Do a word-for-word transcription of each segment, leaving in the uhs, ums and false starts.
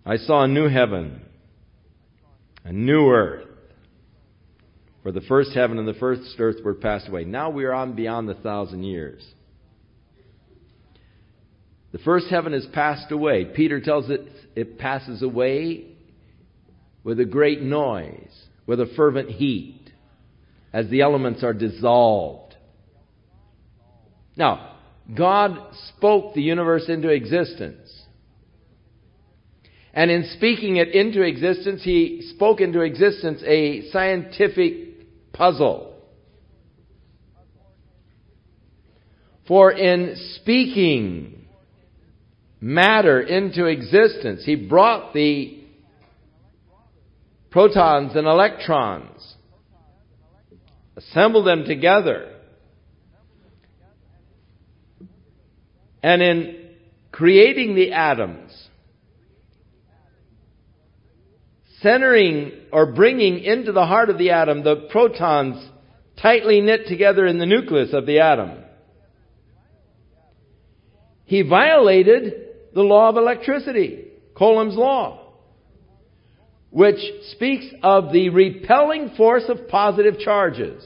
I saw a new heaven, a new earth. For the first heaven and the first earth were passed away. Now we are on beyond the thousand years. The first heaven has passed away. Peter tells it it passes away with a great noise, with a fervent heat, as the elements are dissolved. Now, God spoke the universe into existence. And in speaking it into existence, He spoke into existence a scientific puzzle. For in speaking matter into existence, He brought the protons and electrons, assembled them together. And in creating the atoms, centering or bringing into the heart of the atom the protons tightly knit together in the nucleus of the atom, He violated the law of electricity, Coulomb's law, which speaks of the repelling force of positive charges.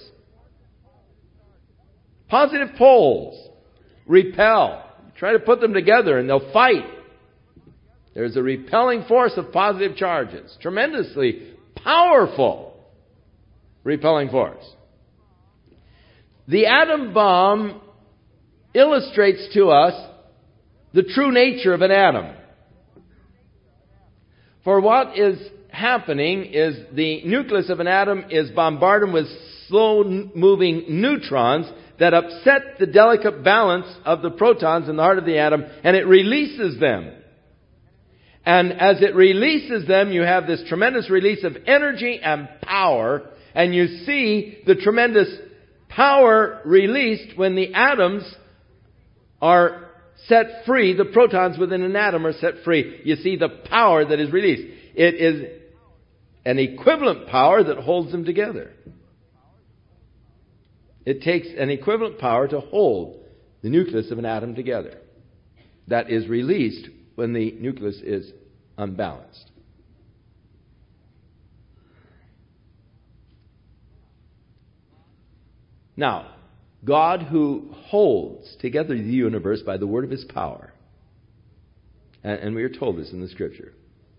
Positive poles repel. Try to put them together and they'll fight. There's a repelling force of positive charges. Tremendously powerful repelling force. The atom bomb illustrates to us the true nature of an atom. For what is happening is the nucleus of an atom is bombarded with slow-moving neutrons that upset the delicate balance of the protons in the heart of the atom, and it releases them. And as it releases them, you have this tremendous release of energy and power, and you see the tremendous power released when the atoms are set free. The protons within an atom are set free. You see the power that is released. It is an equivalent power that holds them together. It takes an equivalent power to hold the nucleus of an atom together. That is released when the nucleus is unbalanced. Now, God, who holds together the universe by the word of His power, and, and we are told this in the Scripture,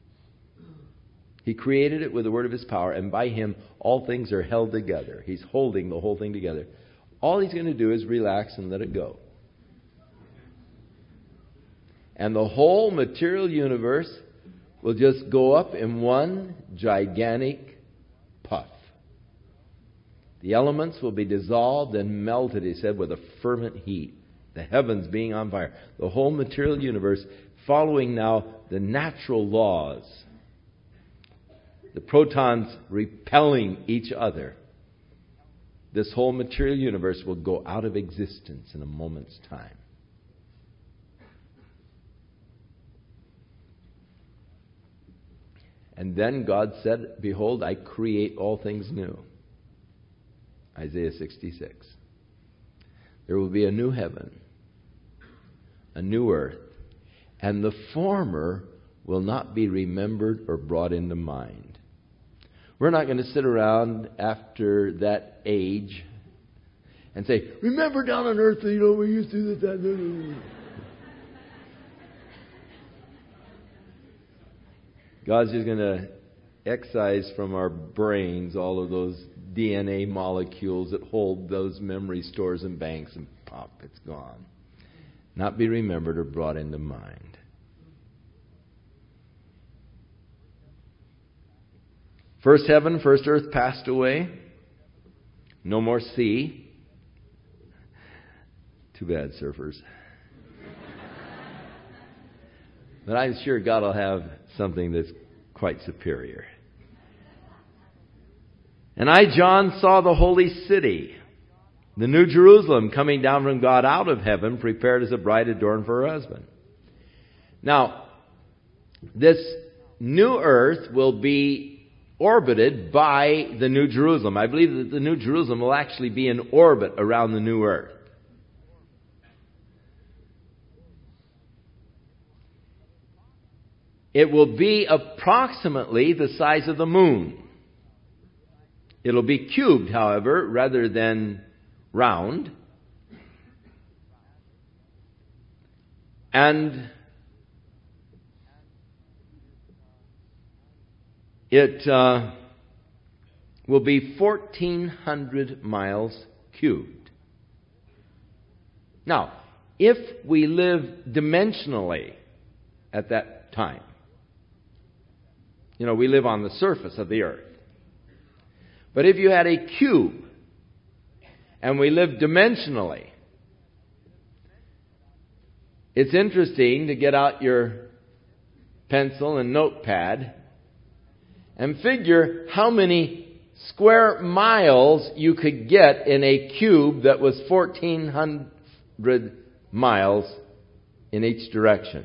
He created it with the word of His power, and by Him all things are held together. He's holding the whole thing together. All He's going to do is relax and let it go. And the whole material universe will just go up in one gigantic puff. The elements will be dissolved and melted, He said, with a fervent heat. The heavens being on fire. The whole material universe following now the natural laws. The protons repelling each other. This whole material universe will go out of existence in a moment's time. And then God said, "Behold, I create all things new." Isaiah sixty-six. There will be a new heaven, a new earth, and the former will not be remembered or brought into mind. We're not going to sit around after that age and say, "Remember down on earth, you know, we used to do that." God's just going to excise from our brains all of those D N A molecules that hold those memory stores and banks, and pop, it's gone. Not be remembered or brought into mind. First heaven, first earth passed away. No more sea. Too bad, surfers. But I'm sure God will have something that's quite superior. And I, John, saw the holy city, the New Jerusalem, coming down from God out of heaven, prepared as a bride adorned for her husband. Now, this new earth will be orbited by the New Jerusalem. I believe that the New Jerusalem will actually be in orbit around the new earth. It will be approximately the size of the moon. It'll be cubed, however, rather than round. And it uh, will be fourteen hundred miles cubed. Now, if we live dimensionally at that time, you know, we live on the surface of the earth. But if you had a cube and we live dimensionally, it's interesting to get out your pencil and notepad and figure how many square miles you could get in a cube that was fourteen hundred miles in each direction.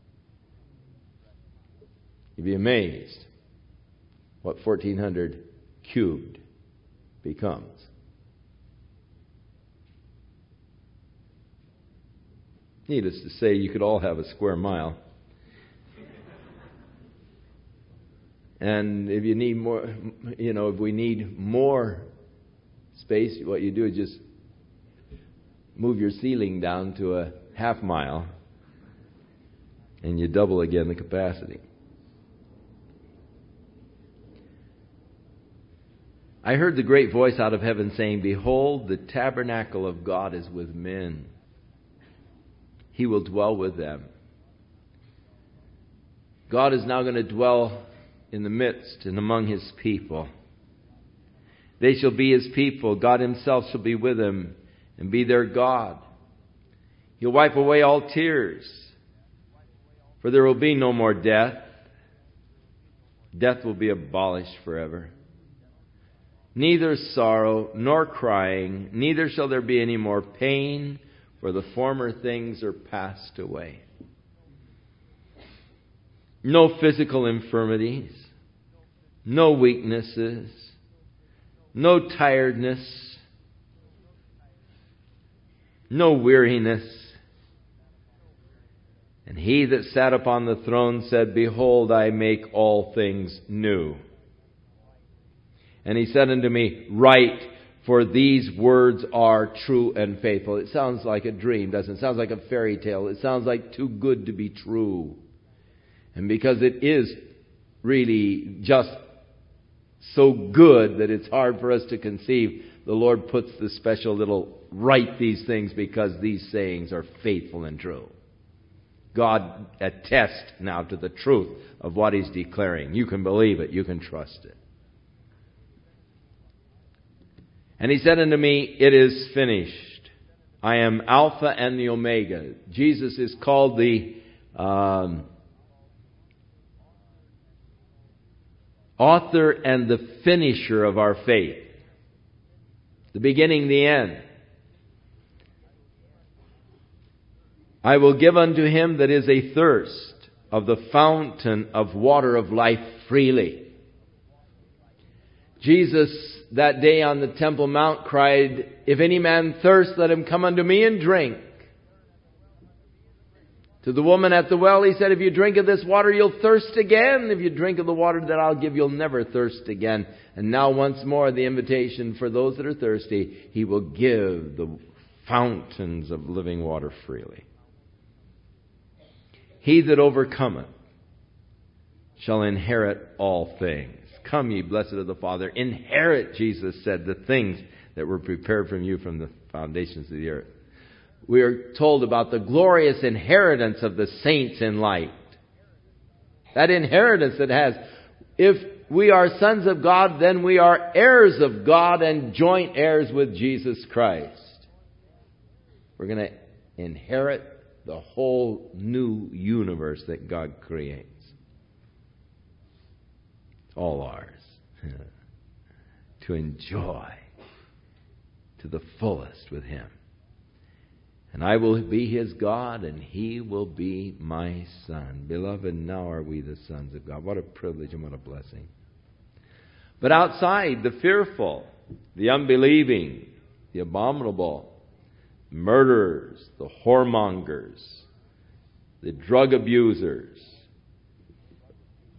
You'd be amazed what fourteen hundred cubed becomes. Needless to say, you could all have a square mile. And if you need more, you know, if we need more space, what you do is just move your ceiling down to a half mile and you double again the capacity. I heard the great voice out of heaven saying, "Behold, the tabernacle of God is with men. He will dwell with them." God is now going to dwell in the midst and among His people. They shall be His people. God Himself shall be with them and be their God. He'll wipe away all tears, for there will be no more death. Death will be abolished forever. Neither sorrow nor crying, neither shall there be any more pain, for the former things are passed away. No physical infirmities, no weaknesses, no tiredness, no weariness. And He that sat upon the throne said, "Behold, I make all things new." And He said unto me, "Write, for these words are true and faithful." It sounds like a dream, doesn't it? It sounds like a fairy tale. It sounds like too good to be true. And because it is really just so good that it's hard for us to conceive, the Lord puts the special little "write these things," because these sayings are faithful and true. God attests now to the truth of what He's declaring. You can believe it. You can trust it. And He said unto me, "It is finished. I am Alpha and the Omega." Jesus is called the um, author and the finisher of our faith. The beginning, the end. "I will give unto him that is a thirst of the fountain of water of life freely." Jesus, that day on the Temple Mount, cried, "If any man thirst, let him come unto me and drink." To the woman at the well, He said, "If you drink of this water, you'll thirst again. If you drink of the water that I'll give, you'll never thirst again." And now once more the invitation for those that are thirsty, He will give the fountains of living water freely. "He that overcometh shall inherit all things. Come, ye blessed of the Father, inherit," Jesus said, "the things that were prepared from you from the foundations of the earth." We are told about the glorious inheritance of the saints in light. That inheritance that has, if we are sons of God, then we are heirs of God and joint heirs with Jesus Christ. We're going to inherit the whole new universe that God creates. All ours. To enjoy to the fullest with Him. "And I will be His God, and He will be my Son." Beloved, now are we the sons of God. What a privilege and what a blessing. But outside, the fearful, the unbelieving, the abominable, murderers, the whoremongers, the drug abusers,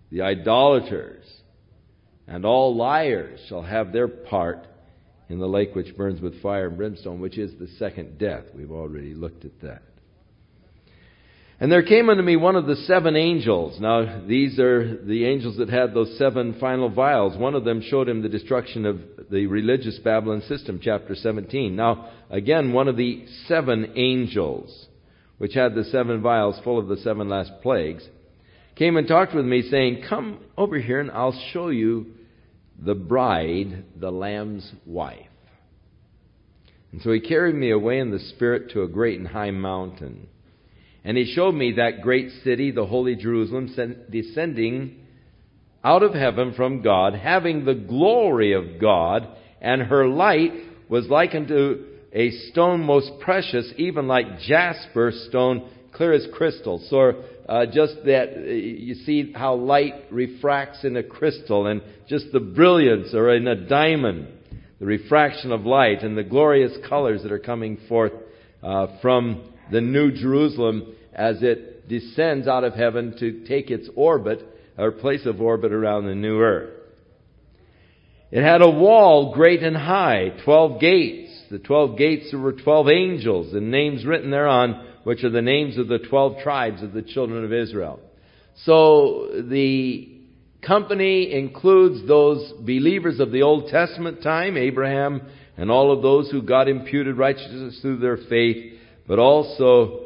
the idolaters, and all liars shall have their part in the lake which burns with fire and brimstone, which is the second death. We've already looked at that. And there came unto me one of the seven angels. Now, these are the angels that had those seven final vials. One of them showed him the destruction of the religious Babylon system, chapter seventeen. Now, again, one of the seven angels, which had the seven vials full of the seven last plagues, came and talked with me, saying, "Come over here and I'll show you the bride, the Lamb's wife." And so he carried me away in the Spirit to a great and high mountain. And he showed me that great city, the holy Jerusalem, descending out of heaven from God, having the glory of God, and her light was like unto a stone most precious, even like jasper stone, clear as crystal. So uh, just that, uh, you see how light refracts in a crystal, and just the brilliance, or in a diamond, the refraction of light, and the glorious colors that are coming forth uh, from the New Jerusalem as it descends out of heaven to take its orbit, or place of orbit around the new earth. It had a wall great and high, twelve gates. The twelve gates, there were twelve angels, and names written thereon, which are the names of the twelve tribes of the children of Israel. So the company includes those believers of the Old Testament time, Abraham, and all of those who got imputed righteousness through their faith, but also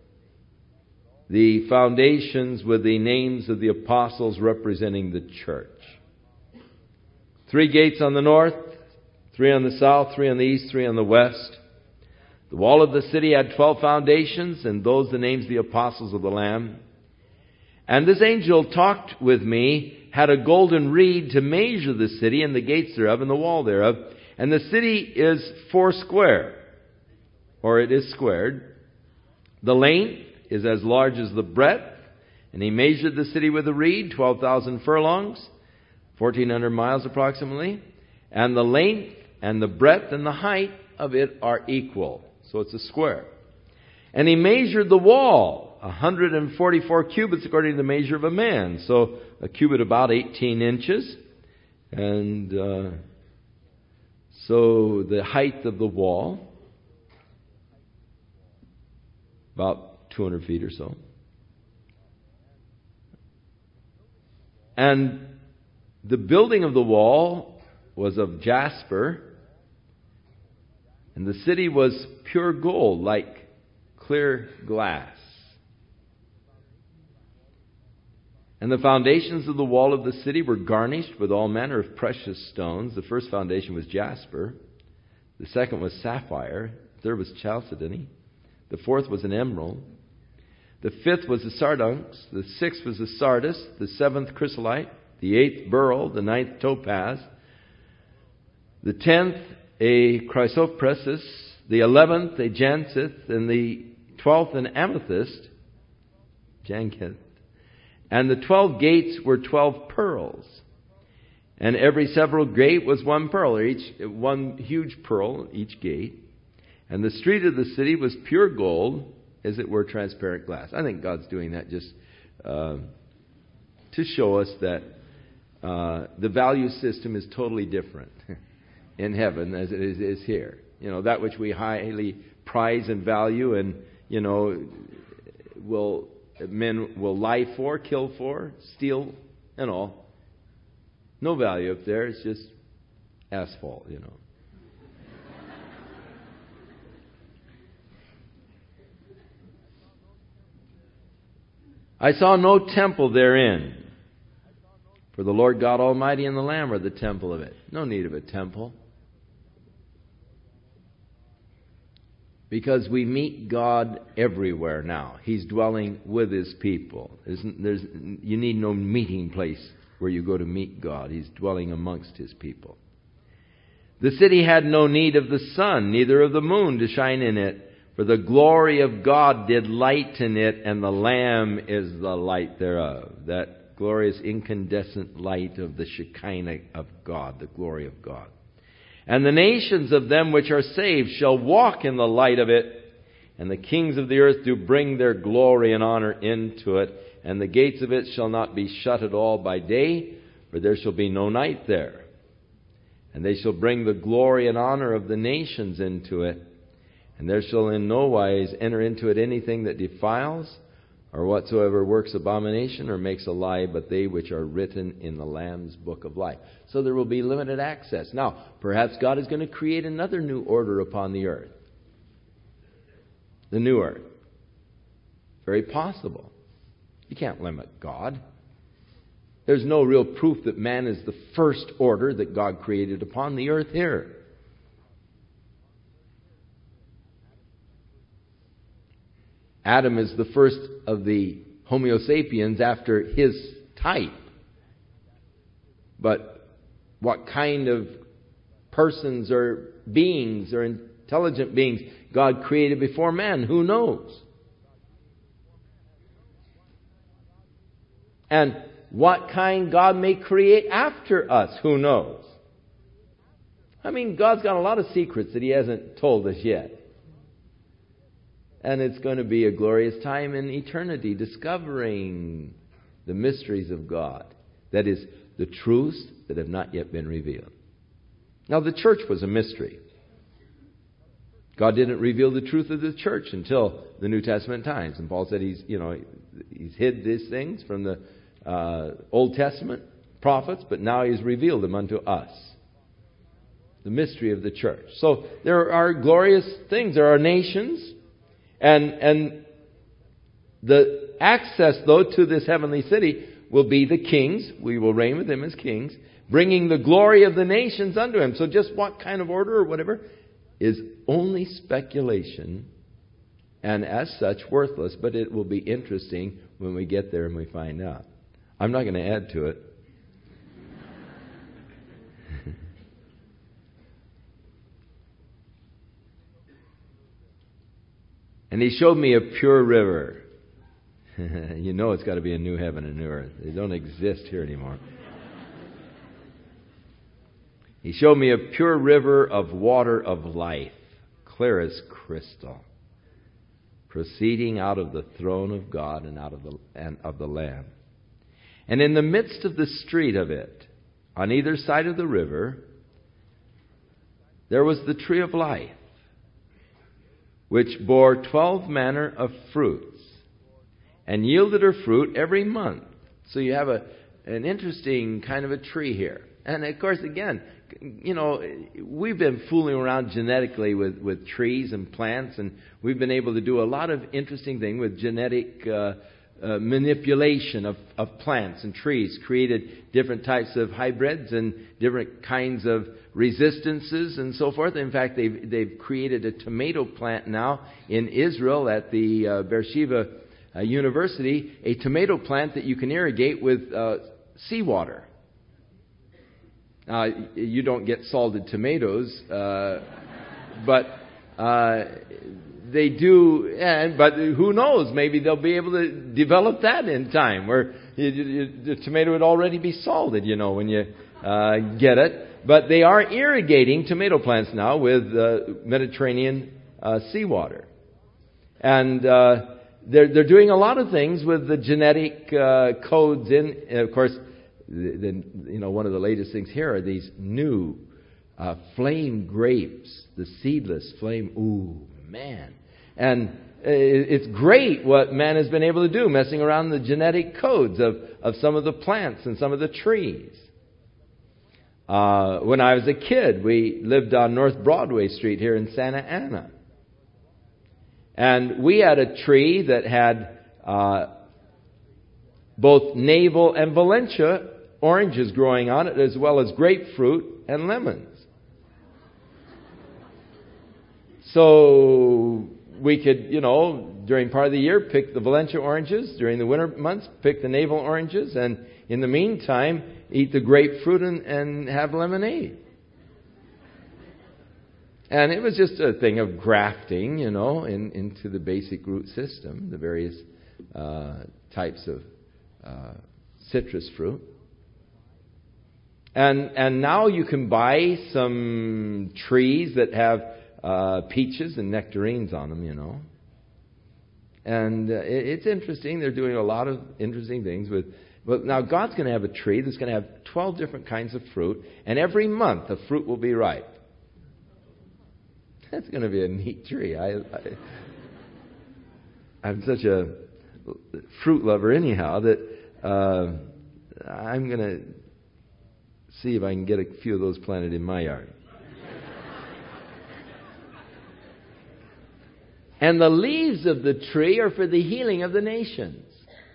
the foundations with the names of the apostles representing the church. Three gates on the north, three on the south, three on the east, three on the west. The wall of the city had twelve foundations, and those the names of the apostles of the Lamb. And this angel talked with me, had a golden reed to measure the city and the gates thereof and the wall thereof. And the city is four square, or it is squared. The length is as large as the breadth. And he measured the city with a reed, twelve thousand furlongs, fourteen hundred miles approximately. And the length and the breadth and the height of it are equal. So it's a square. And he measured the wall, one hundred forty-four cubits according to the measure of a man. So a cubit about eighteen inches. And uh, so the height of the wall, about two hundred feet or so. And the building of the wall was of jasper, and the city was pure gold, like clear glass. And the foundations of the wall of the city were garnished with all manner of precious stones. The first foundation was jasper. The second was sapphire. The third was chalcedony. The fourth was an emerald. The fifth was a sardonyx. The sixth was a sardis. The seventh chrysolite. The eighth beryl. The ninth topaz. The tenth a chrysoprasus. The eleventh a jacinth. And the twelfth an amethyst. Jacinth. And the twelve gates were twelve pearls. And every several gate was one pearl, or each one huge pearl, each gate. And the street of the city was pure gold, as it were transparent glass. I think God's doing that just uh, to show us that uh, the value system is totally different in heaven as it is, is here. You know, that which we highly prize and value, and you know, will men will lie for, kill for, steal, and all. No value up there. It's just asphalt, you know. I saw no temple therein, for the Lord God Almighty and the Lamb are the temple of it. No need of a temple. Because we meet God everywhere now. He's dwelling with His people. There's, there's, you need no meeting place where you go to meet God. He's dwelling amongst His people. The city had no need of the sun, neither of the moon to shine in it. For the glory of God did lighten it, and the Lamb is the light thereof. That glorious incandescent light of the Shekinah of God, the glory of God. And the nations of them which are saved shall walk in the light of it, and the kings of the earth do bring their glory and honor into it. and the gates of it shall not be shut at all by day, for there shall be no night there. And they shall bring the glory and honor of the nations into it, and there shall in no wise enter into it anything that defiles, or whatsoever works abomination or makes a lie, but they which are written in the Lamb's book of life. So there will be limited access. Now, perhaps God is going to create another new order upon the earth. The new earth. Very possible. You can't limit God. There's no real proof that man is the first order that God created upon the earth here. Adam is the first of the Homo sapiens after his type. But what kind of persons or beings or intelligent beings God created before man, who knows? And what kind God may create after us, who knows? I mean, God's got a lot of secrets that He hasn't told us yet. And it's going to be a glorious time in eternity discovering the mysteries of God. That is, the truths that have not yet been revealed. Now, the church was a mystery. God didn't reveal the truth of the church until the New Testament times. And Paul said he's, you know, he's hid these things from the uh, Old Testament prophets, but now He's revealed them unto us. The mystery of the church. So there are glorious things. There are nations. And and the access, though, to this heavenly city will be the kings. We will reign with Him as kings, bringing the glory of the nations unto Him. So just what kind of order or whatever is only speculation, and as such worthless, but it will be interesting when we get there and we find out. I'm not going to add to it. And He showed me a pure river. You know it's got to be a new heaven and new earth. They don't exist here anymore. He showed me a pure river of water of life, clear as crystal, proceeding out of the throne of God and out of the and of the Lamb. And in the midst of the street of it, on either side of the river, there was the tree of life, which bore twelve manner of fruits, and yielded her fruit every month. So you have a an interesting kind of a tree here. And of course, again, you know, we've been fooling around genetically with, with trees and plants, and we've been able to do a lot of interesting things with genetic uh, uh, manipulation of, of plants and trees, created different types of hybrids and different kinds of resistances and so forth. In fact, they've, they've created a tomato plant now in Israel at the uh, Beersheba uh, University, a tomato plant that you can irrigate with uh, seawater. Uh, you don't get salted tomatoes, uh, but uh, they do. And but who knows? Maybe they'll be able to develop that in time, where you, you, the tomato would already be salted, you know, when you uh, get it. But they are irrigating tomato plants now with uh, Mediterranean uh, seawater, and uh, they're they're doing a lot of things with the genetic uh, codes in. And of course, the, the, you know, one of the latest things here are these new uh, flame grapes, the seedless flame. Ooh, man! And it's great what man has been able to do, messing around the genetic codes of, of some of the plants and some of the trees. Uh, when I was a kid, we lived on North Broadway Street here in Santa Ana. And we had a tree that had uh, both navel and Valencia oranges growing on it, as well as grapefruit and lemons. So we could, you know, during part of the year, pick the Valencia oranges. During the winter months, pick the navel oranges. And in the meantime, eat the grapefruit and, and have lemonade. And it was just a thing of grafting, you know, in, into the basic root system, the various uh, types of uh, citrus fruit. And and now you can buy some trees that have uh, peaches and nectarines on them, you know. And uh, it, it's interesting. They're doing a lot of interesting things with. But now God's going to have a tree that's going to have twelve different kinds of fruit, and every month the fruit will be ripe. That's going to be a neat tree. I, I, I'm such a fruit lover anyhow that uh, I'm going to see if I can get a few of those planted in my yard. And the leaves of the tree are for the healing of the nations.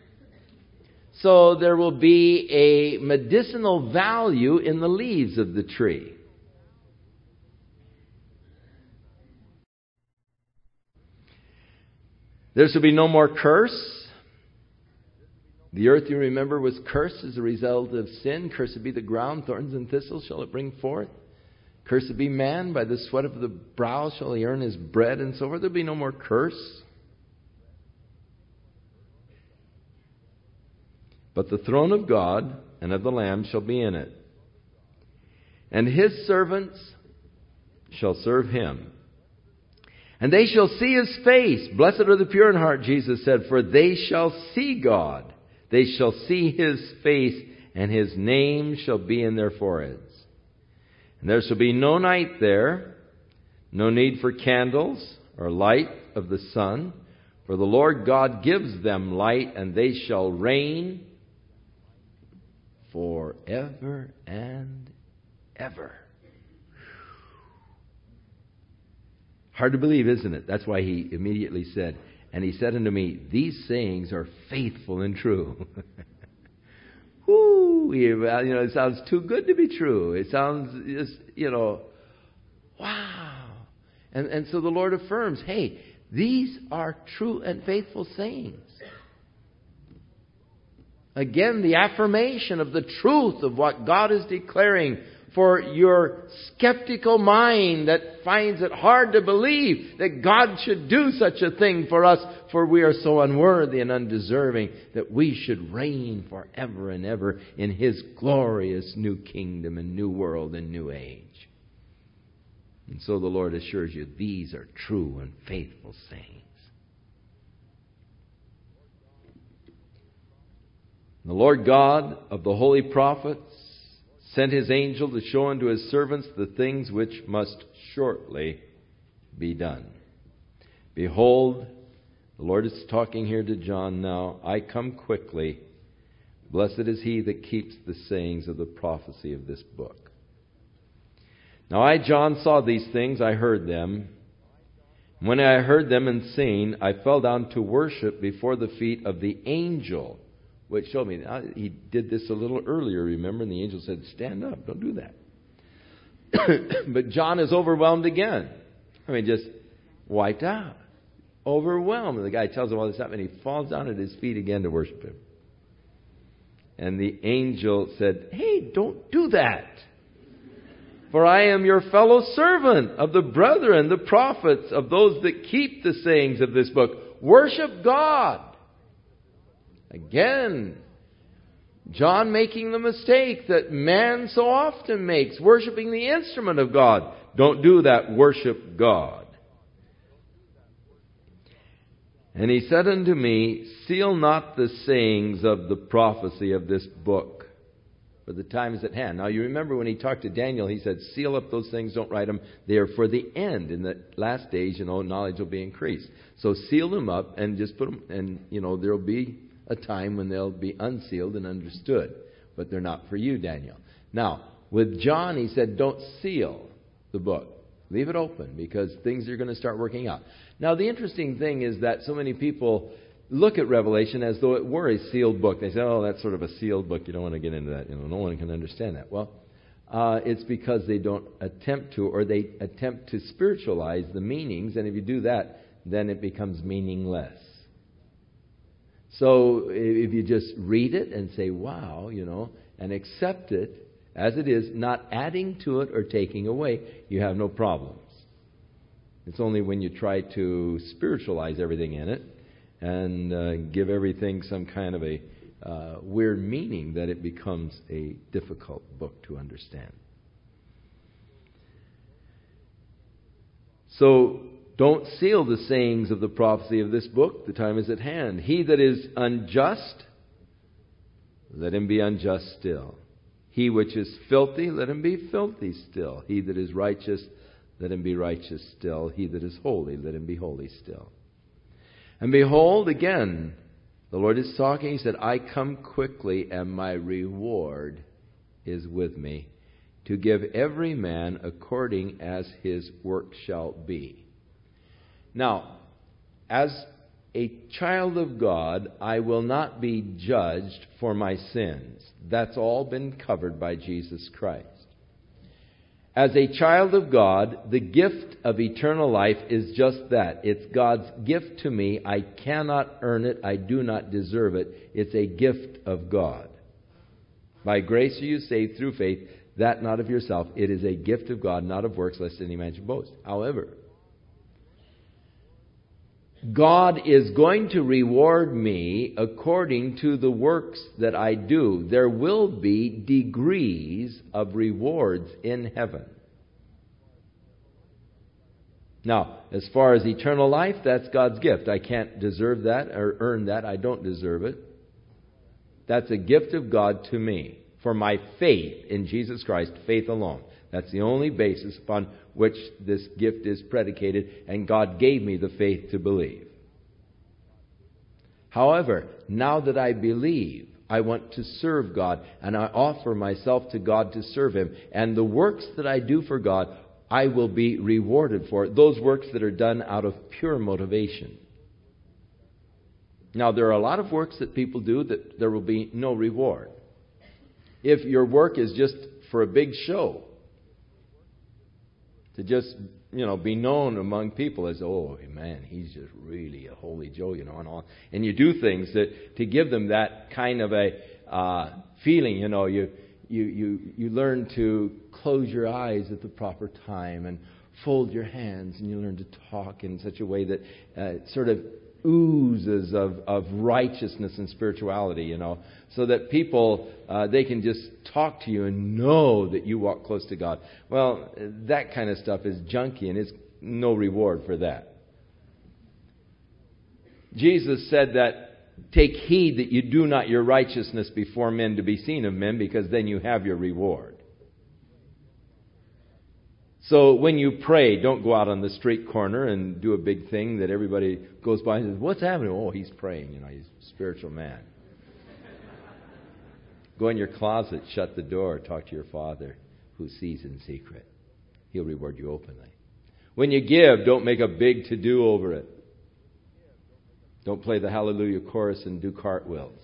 So there will be a medicinal value in the leaves of the tree. There shall be no more curse. The earth, you remember, was cursed as a result of sin. Cursed be the ground, thorns and thistles shall it bring forth. Cursed be man, by the sweat of the brow shall he earn his bread, and so forth. There will be no more curse. But the throne of God and of the Lamb shall be in it. And his servants shall serve him. And they shall see his face. Blessed are the pure in heart, Jesus said, for they shall see God. They shall see his face, and his name shall be in their foreheads. And there shall be no night there, no need for candles or light of the sun, for the Lord God gives them light, and they shall reign forever and ever. Hard to believe, isn't it? That's why he immediately said, and he said unto me, these sayings are faithful and true. Woo! You know, it sounds too good to be true. It sounds just, you know, wow. And, and so the Lord affirms, hey, these are true and faithful sayings. Again, the affirmation of the truth of what God is declaring for your skeptical mind that finds it hard to believe that God should do such a thing for us, for we are so unworthy and undeserving that we should reign forever and ever in his glorious new kingdom and new world and new age. And so the Lord assures you, these are true and faithful sayings. The Lord God of the holy prophets sent his angel to show unto his servants the things which must shortly be done. Behold, the Lord is talking here to John now, I come quickly. Blessed is he that keeps the sayings of the prophecy of this book. Now I, John, saw these things, I heard them. When I heard them and seen, I fell down to worship before the feet of the angel, which showed me. He did this a little earlier, remember? And the angel said, stand up, don't do that. But John is overwhelmed again. I mean, just wiped out. Overwhelmed. And the guy tells him all this stuff, and he falls down at his feet again to worship him. And the angel said, hey, don't do that. For I am your fellow servant of the brethren, the prophets, of those that keep the sayings of this book. Worship God. Again, John making the mistake that man so often makes, worshiping the instrument of God. Don't do that. Worship God. And he said unto me, seal not the sayings of the prophecy of this book, for the time is at hand. Now you remember when he talked to Daniel, he said, seal up those things, don't write them. They are for the end. In the last days, you know, knowledge will be increased. So seal them up and just put them, and, you know, there will be a time when they'll be unsealed and understood. But they're not for you, Daniel. Now, with John, he said, don't seal the book. Leave it open, because things are going to start working out. Now, the interesting thing is that so many people look at Revelation as though it were a sealed book. They say, oh, that's sort of a sealed book. You don't want to get into that. You know, no one can understand that. Well, uh, it's because they don't attempt to, or they attempt to spiritualize the meanings. And if you do that, then it becomes meaningless. So if you just read it and say, wow, you know, and accept it as it is, not adding to it or taking away, you have no problems. It's only when you try to spiritualize everything in it and uh, give everything some kind of a uh, weird meaning that it becomes a difficult book to understand. So Don't seal the sayings of the prophecy of this book. The time is at hand. He that is unjust, let him be unjust still. He which is filthy, let him be filthy still. He that is righteous, let him be righteous still. He that is holy, let him be holy still. And behold, again, the Lord is talking. He said, I come quickly, and my reward is with me, to give every man according as his work shall be. Now, as a child of God, I will not be judged for my sins. That's all been covered by Jesus Christ. As a child of God, the gift of eternal life is just that. It's God's gift to me. I cannot earn it. I do not deserve it. It's a gift of God. By grace are you saved through faith, that not of yourself. It is a gift of God, not of works, lest any man should boast. However, God is going to reward me according to the works that I do. There will be degrees of rewards in heaven. Now, as far as eternal life, that's God's gift. I can't deserve that or earn that. I don't deserve it. That's a gift of God to me for my faith in Jesus Christ, faith alone. That's the only basis upon which this gift is predicated, and God gave me the faith to believe. However, now that I believe, I want to serve God, and I offer myself to God to serve Him. And the works that I do for God, I will be rewarded for. Those works that are done out of pure motivation. Now, there are a lot of works that people do that there will be no reward. If your work is just for a big show, to just, you know, be known among people as, oh, man, he's just really a holy Joe, you know, and all. And you do things that to give them that kind of a uh, feeling, you know, you, you, you, you learn to close your eyes at the proper time and fold your hands, and you learn to talk in such a way that uh, sort of oozes of, of righteousness and spirituality, you know, so that people, uh, they can just talk to you and know that you walk close to God. Well, that kind of stuff is junky, and there's no reward for that. Jesus said that, take heed that you do not your righteousness before men to be seen of men, because then you have your reward. So when you pray, don't go out on the street corner and do a big thing that everybody goes by and says, what's happening? Oh, he's praying. You know, he's a spiritual man. Go in your closet, shut the door, talk to your Father who sees in secret. He'll reward you openly. When you give, don't make a big to-do over it. Don't play the Hallelujah chorus and do cartwheels.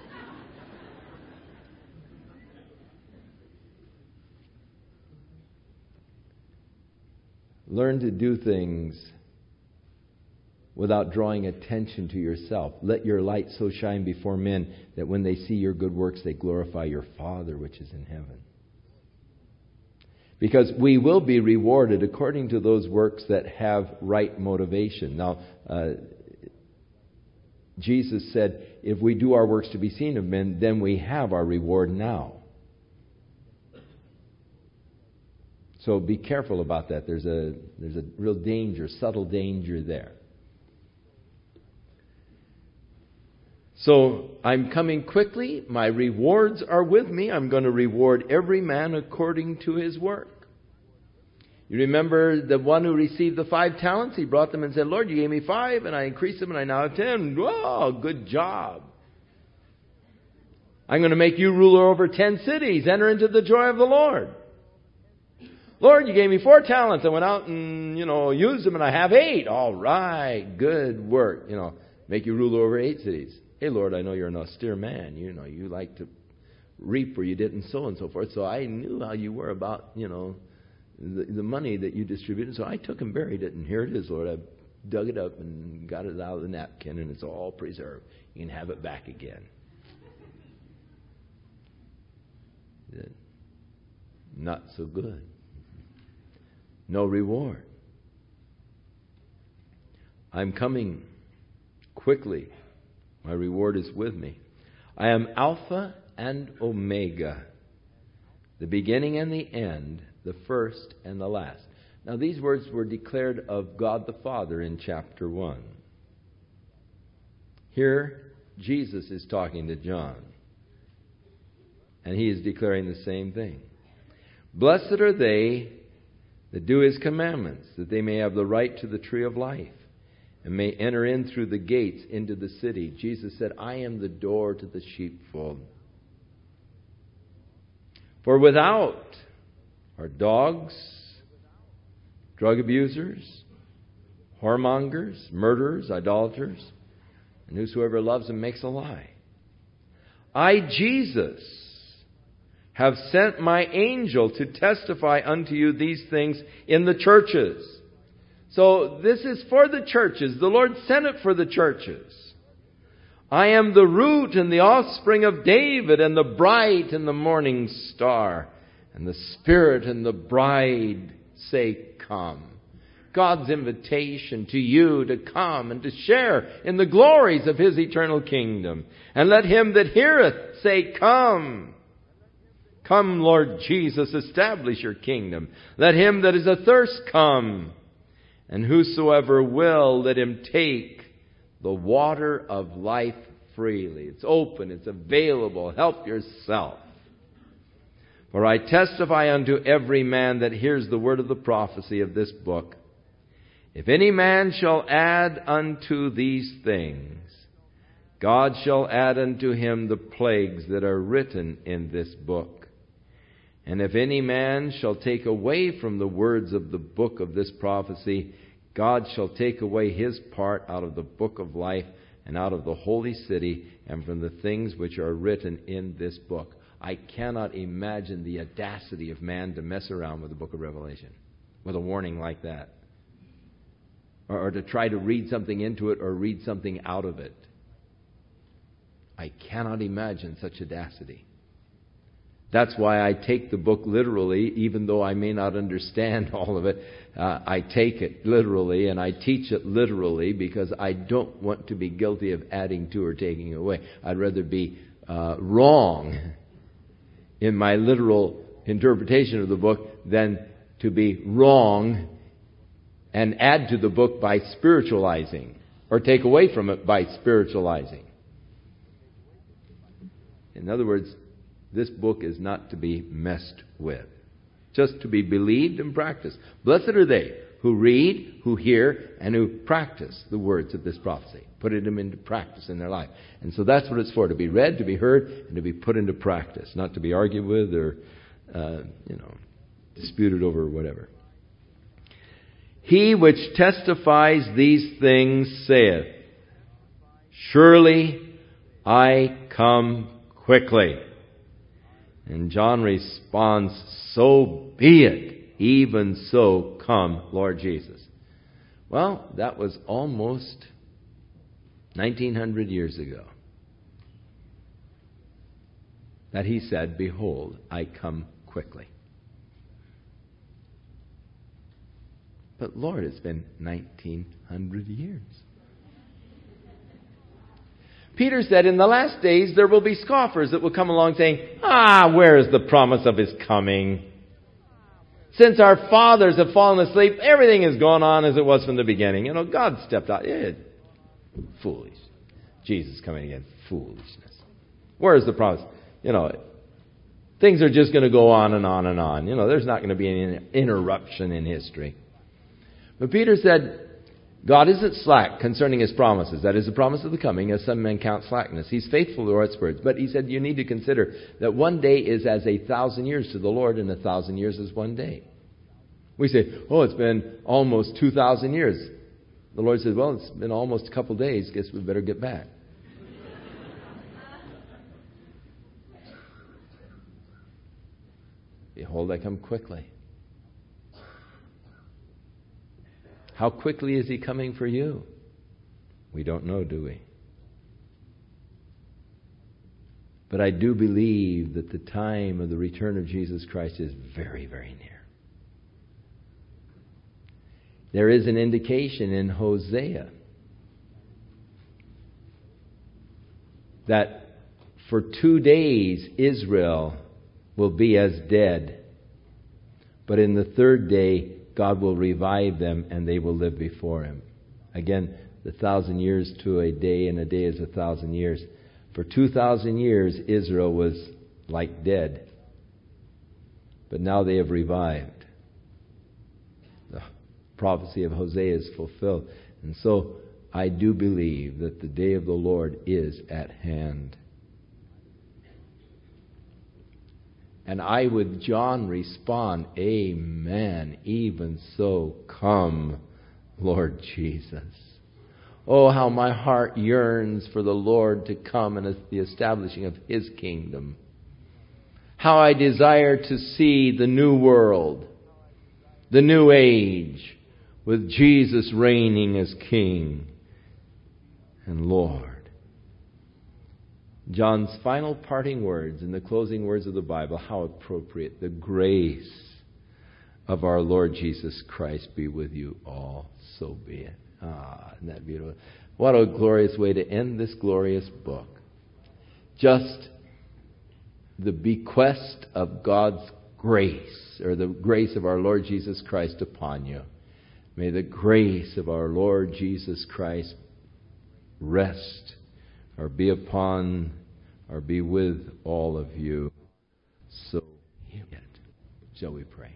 Learn to do things without drawing attention to yourself. Let your light so shine before men that when they see your good works, they glorify your Father which is in heaven. Because we will be rewarded according to those works that have right motivation. Now, uh, Jesus said, if we do our works to be seen of men, then we have our reward now. So be careful about that. There's a there's a real danger, subtle danger there. So I'm coming quickly. My rewards are with me. I'm going to reward every man according to his work. You remember the one who received the five talents? He brought them and said, Lord, you gave me five, and I increased them, and I now have ten. Whoa, good job. I'm going to make you ruler over ten cities. Enter into the joy of the Lord. Lord, you gave me four talents. I went out and, you know, used them, and I have eight. All right, good work. You know, make you ruler over eight cities. Hey, Lord, I know you're an austere man. You know, you like to reap where you didn't sow and so forth. So I knew how you were about, you know, the, the money that you distributed. So I took and buried it, and here it is, Lord. I dug it up and got it out of the napkin, and it's all preserved. You can have it back again. Not so good. No reward. I'm coming quickly. My reward is with me. I am Alpha and Omega, the beginning and the end, the first and the last. Now, these words were declared of God the Father in chapter one. Here, Jesus is talking to John, and he is declaring the same thing. Blessed are they that do his commandments, that they may have the right to the tree of life, and may enter in through the gates into the city. Jesus said, I am the door to the sheepfold. For without are dogs, drug abusers, whoremongers, murderers, idolaters, and whosoever loves him makes a lie. I, Jesus, have sent my angel to testify unto you these things in the churches. So this is for the churches. The Lord sent it for the churches. I am the root and the offspring of David, and the bright and the morning star. And the Spirit and the bride say, come. God's invitation to you to come and to share in the glories of His eternal kingdom. And let him that heareth say, come. Come, Lord Jesus, establish your kingdom. Let him that is athirst come. And whosoever will, let him take the water of life freely. It's open, it's available. Help yourself. For I testify unto every man that hears the word of the prophecy of this book, if any man shall add unto these things, God shall add unto him the plagues that are written in this book. And if any man shall take away from the words of the book of this prophecy, God shall take away his part out of the book of life and out of the holy city and from the things which are written in this book. I cannot imagine the audacity of man to mess around with the book of Revelation with a warning like that. Or, or to try to read something into it or read something out of it. I cannot imagine such audacity. That's why I take the book literally, even though I may not understand all of it. Uh, I take it literally and I teach it literally because I don't want to be guilty of adding to or taking away. I'd rather be uh, wrong in my literal interpretation of the book than to be wrong and add to the book by spiritualizing or take away from it by spiritualizing. In other words, this book is not to be messed with, just to be believed and practiced. Blessed are they who read, who hear, and who practice the words of this prophecy. Put them into practice in their life. And so that's what it's for, to be read, to be heard, and to be put into practice, not to be argued with or, uh, you know, disputed over or whatever. He which testifies these things saith, surely I come quickly. And John responds, so be it, even so come, Lord Jesus. Well, that was almost nineteen hundred years ago that he said, behold, I come quickly. But Lord, it's been nineteen hundred years. Peter said, in the last days there will be scoffers that will come along saying, ah, where is the promise of His coming? Since our fathers have fallen asleep, everything has gone on as it was from the beginning. You know, God stepped out. Eh, foolish. Jesus coming again. Foolishness. Where is the promise? You know, things are just going to go on and on and on. You know, there's not going to be any interruption in history. But Peter said, God isn't slack concerning His promises. That is the promise of the coming, as some men count slackness. He's faithful to His words. But He said you need to consider that one day is as a thousand years to the Lord, and a thousand years is one day. We say, oh, it's been almost two thousand years. The Lord said, well, it's been almost a couple days. Guess we better get back. Behold, I come quickly. How quickly is He coming for you? We don't know, do we? But I do believe that the time of the return of Jesus Christ is very, very near. There is an indication in Hosea that for two days Israel will be as dead, but in the third day God will revive them and they will live before Him. Again, the thousand years to a day, and a day is a thousand years. For two thousand years, Israel was like dead. But now they have revived. The prophecy of Hosea is fulfilled. And so, I do believe that the day of the Lord is at hand. And I, with John, respond, Amen. Even so, come, Lord Jesus. Oh, how my heart yearns for the Lord to come and the establishing of His kingdom. How I desire to see the new world, the new age, with Jesus reigning as King and Lord. John's final parting words and the closing words of the Bible, how appropriate. The grace of our Lord Jesus Christ be with you all. So be it. Ah, isn't that beautiful? What a glorious way to end this glorious book. Just the bequest of God's grace, or the grace of our Lord Jesus Christ upon you. May the grace of our Lord Jesus Christ rest or be upon or be with all of you. So be it. Shall we pray?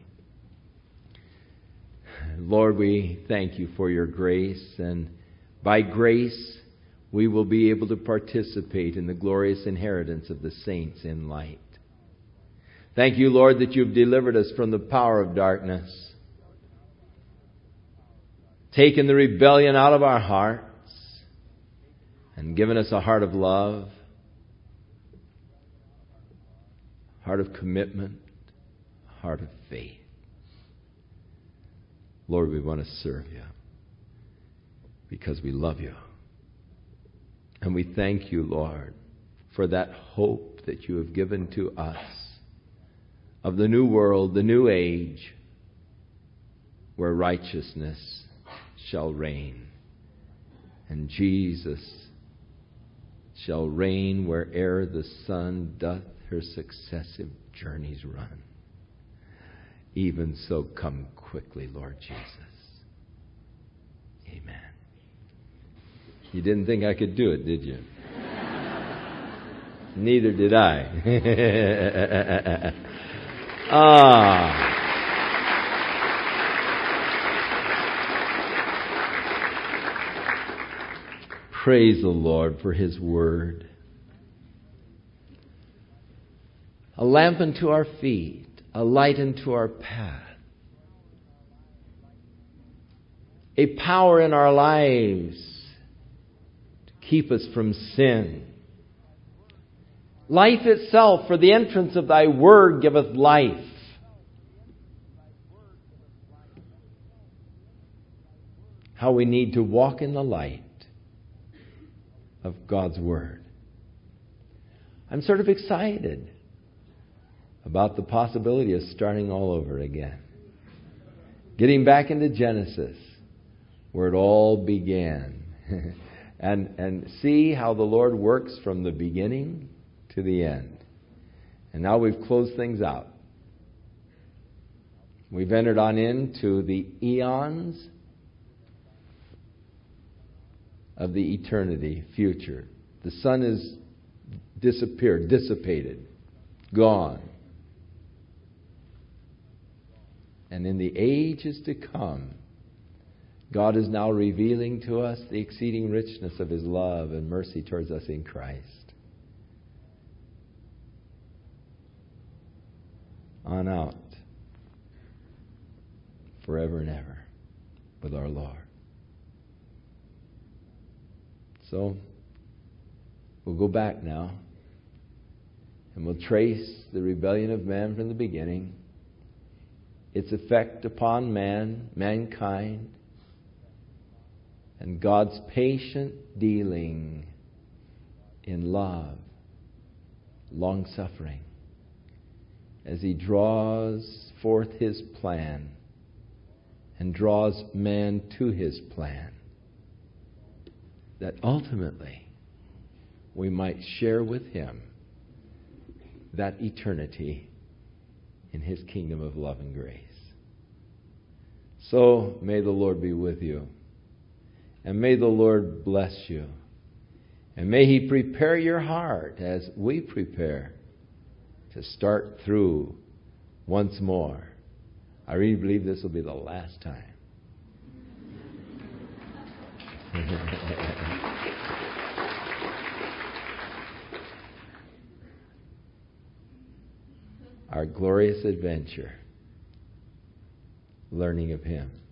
Lord, we thank you for your grace, and by grace we will be able to participate in the glorious inheritance of the saints in light. Thank you, Lord, that you've delivered us from the power of darkness, taken the rebellion out of our hearts, and given us a heart of love, heart of commitment, heart of faith. Lord, we want to serve you because we love you. And we thank you, Lord, for that hope that you have given to us of the new world, the new age, where righteousness shall reign. And Jesus shall reign where'er the sun doth her successive journeys run. Even so, come quickly, Lord Jesus. Amen. You didn't think I could do it, did you? Neither did I. ah. Praise the Lord for His Word. A lamp unto our feet, a light unto our path. A power in our lives to keep us from sin. Life itself, for the entrance of Thy Word giveth life. How we need to walk in the light of God's Word. I'm sort of excited about the possibility of starting all over again. Getting back into Genesis, where it all began. and and see how the Lord works from the beginning to the end. And now we've closed things out. We've entered on into the eons of the eternity future. The sun is disappeared, dissipated, gone. And in the ages to come, God is now revealing to us the exceeding richness of His love and mercy towards us in Christ. On out, forever and ever, with our Lord. So, we'll go back now, and we'll trace the rebellion of man from the beginning, its effect upon man, mankind, and God's patient dealing in love, long-suffering, as He draws forth His plan and draws man to His plan, that ultimately we might share with Him that eternity in His kingdom of love and grace. So may the Lord be with you. And may the Lord bless you. And may He prepare your heart as we prepare to start through once more. I really believe this will be the last time. Our glorious adventure, learning of Him.